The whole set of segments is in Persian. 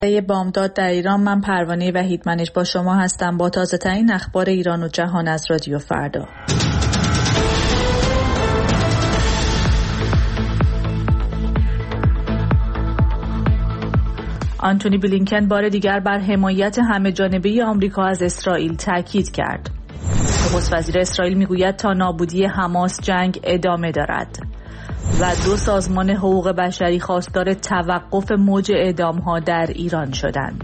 بامداد در ایران، من پروانه وحیدمنش با شما هستم با تازه ترین اخبار ایران و جهان از رادیو فردا. آنتونی بلینکن بار دیگر بر حمایت همه‌جانبه آمریکا از اسرائیل تاکید کرد. نخست وزیر اسرائیل میگوید تا نابودی حماس جنگ ادامه دارد. و 2 سازمان حقوق بشری خواستار توقف موج اعدام‌ها در ایران شدند.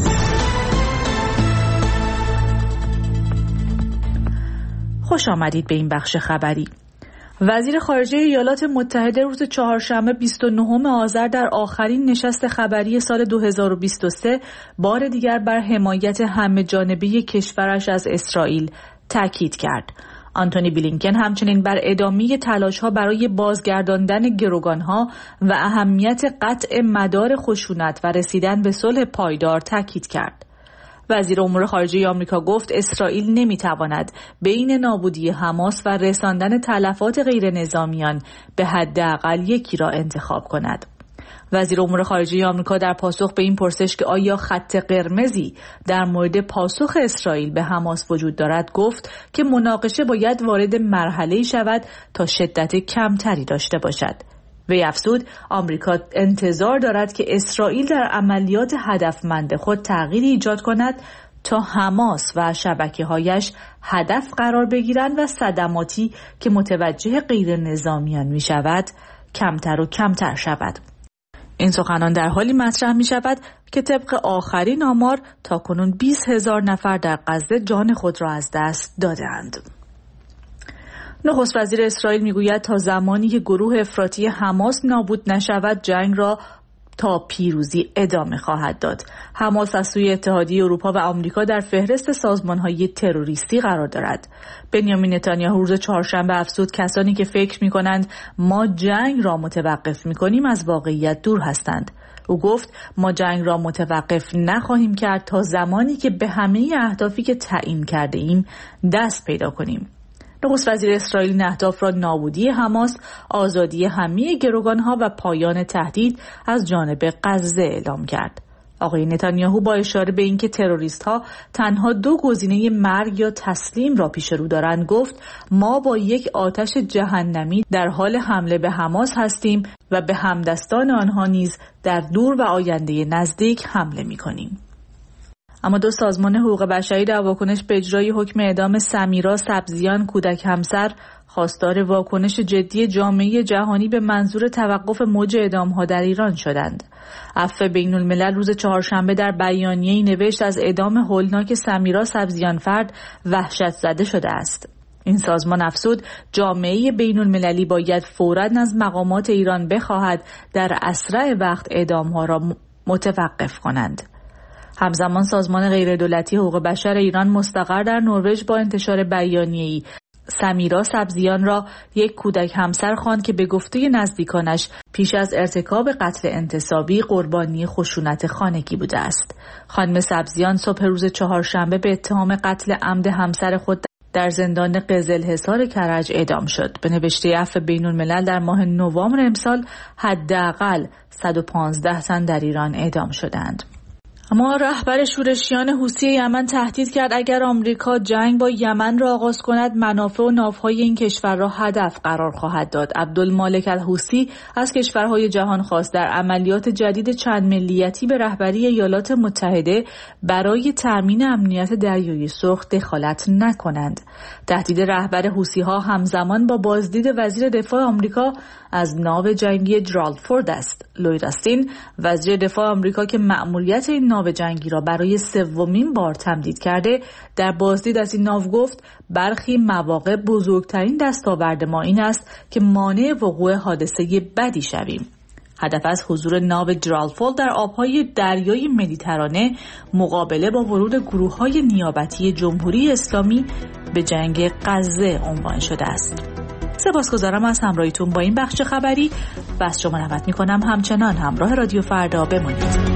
خوش آمدید به این بخش خبری. وزیر خارجه ایالات متحده روز چهارشنبه 29 آذر در آخرین نشست خبری سال 2023 بار دیگر بر حمایت همه‌جانبه کشورش از اسرائیل تاکید کرد. آنتونی بلینکن همچنین بر ادامه تلاش‌ها برای بازگرداندن گروگان‌ها و اهمیت قطع مدار خشونت و رسیدن به صلح پایدار تاکید کرد. وزیر امور خارجه آمریکا گفت اسرائیل نمی‌تواند بین نابودی حماس و رساندن تلفات غیر نظامیان به حداقل یکی را انتخاب کند. وزیر امور خارجه آمریکا در پاسخ به این پرسش که آیا خط قرمزی در مورد پاسخ اسرائیل به حماس وجود دارد گفت که مناقشه باید وارد مرحله‌ای شود تا شدت کمتری داشته باشد. وی افزود آمریکا انتظار دارد که اسرائیل در عملیات هدفمند خود تغییری ایجاد کند تا حماس و شبکه‌هایش هدف قرار بگیرند و صدماتی که متوجه غیر نظامیان می شود کمتر و کمتر شود. این سخنان در حالی مطرح می شود که طبق آخرین آمار تاکنون 20,000 نفر در غزه جان خود را از دست دادند. نخست وزیر اسرائیل می گوید تا زمانی که گروه افراطی حماس نابود نشود جنگ را تا پیروزی ادامه خواهد داد. حماس از سوی اتحادیه اروپا و آمریکا در فهرست سازمان‌های تروریستی قرار دارد. بنیامین نتانیاهو روز چهارشنبه افزود کسانی که فکر می‌کنند ما جنگ را متوقف می‌کنیم از واقعیت دور هستند. او گفت ما جنگ را متوقف نخواهیم کرد تا زمانی که به همه اهدافی که تعیین کرده ایم دست پیدا کنیم. نخست وزیر اسرائیل این اهداف را نابودی حماس، آزادی همه گروگانها و پایان تهدید از جانب غزه اعلام کرد. آقای نتانیاهو با اشاره به اینکه تروریست‌ها تنها 2 گزینه مرگ یا تسلیم را پیش رو دارند گفت ما با یک آتش جهنمی در حال حمله به حماس هستیم و به همدستان آنها نیز در دور و آینده نزدیک حمله می‌کنیم. اما 2 سازمان حقوق بشری در واکنش به اجرای حکم اعدام سمیرا سبزیان کودک همسر خواستار واکنش جدی جامعه جهانی به منظور توقف موج اعدام‌ها در ایران شدند. عفو بین‌الملل روز چهارشنبه در بیانیه‌ای نوشت از اعدام هولناک سمیرا سبزیان فرد وحشت زده شده است. این سازمان افزود جامعه بین‌المللی باید فوراً از مقامات ایران بخواهد در اسرع وقت اعدام‌ها را متوقف کنند. همزمان سازمان غیردولتی حقوق بشر ایران مستقر در نروژ با انتشار بیانیه‌ای سمیرا سبزیان را یک کودک همسر خواند که به گفته نزدیکانش پیش از ارتکاب قتل انتصابی قربانی خشونت خانگی بوده است. خانم سبزیان صبح روز چهارشنبه به اتهام قتل عمد همسر خود در زندان قزلحصار کرج اعدام شد. به نوشته عفو بین‌الملل در ماه نوامبر امسال حداقل 115 تن در ایران اعدام شدند. اما رهبر شورشیان حوثی یمن تهدید کرد اگر آمریکا جنگ با یمن را آغاز کند منافع و ناوهای این کشور را هدف قرار خواهد داد. عبدالمالک الحوثی از کشورهای جهان خواست در عملیات جدید چند ملیتی به رهبری ایالات متحده برای تأمین امنیت دریای سرخ دخالت نکنند. تهدید رهبر حوثی‌ها همزمان با بازدید وزیر دفاع آمریکا از ناو جنگی جرالفورد است. لوید استین وزیر دفاع آمریکا که مأموریت این ناو جنگی را برای 3مین بار تمدید کرده در بازدید از این ناو گفت برخی مواقع بزرگترین دستاورد ما این است که مانع وقوع حادثه بدی شویم. هدف از حضور ناو جرالفورد در آبهای دریای مدیترانه مقابله با ورود گروه‌های نیابتی جمهوری اسلامی به جنگ غزه عنوان شده است. سپاسگزارم از همراهیتون با این بخش خبری و از شما دعوت می‌کنم همچنان همراه رادیو فردا بمانید.